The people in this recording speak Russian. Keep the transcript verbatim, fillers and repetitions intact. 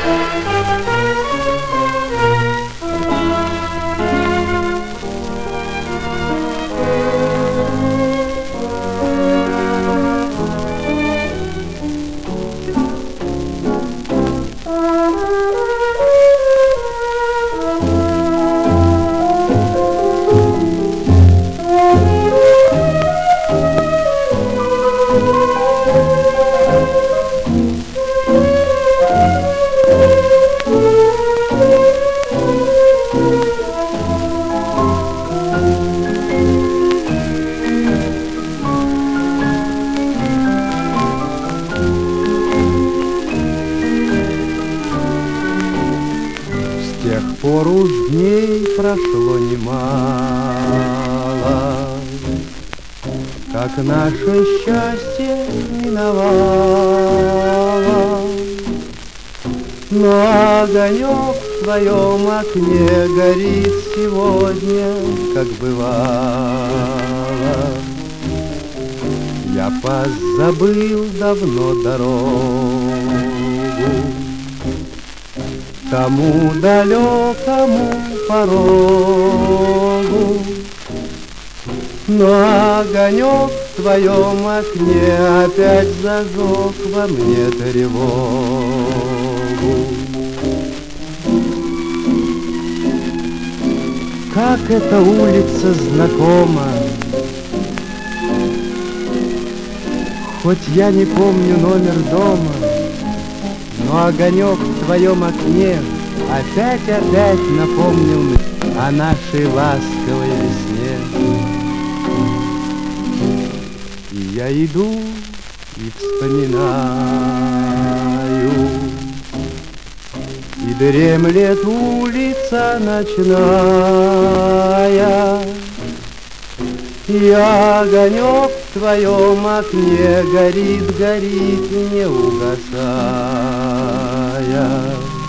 С тех пор уж дней прошло немало, как наше счастье миновало. Но огонек в твоем окне горит сегодня, как бывало. Я позабыл давно дорогу тому далекому порогу, но огонек в твоем окне опять зажег во мне тревогу. Как эта улица знакома, хоть я не помню номер дома, но огонек в твоем окне опять-опять напомнил мне о нашей ласковой весне. И я иду и вспоминаю, и дремлет улица ночная, и огонек в твоем окне горит, горит, не угасая.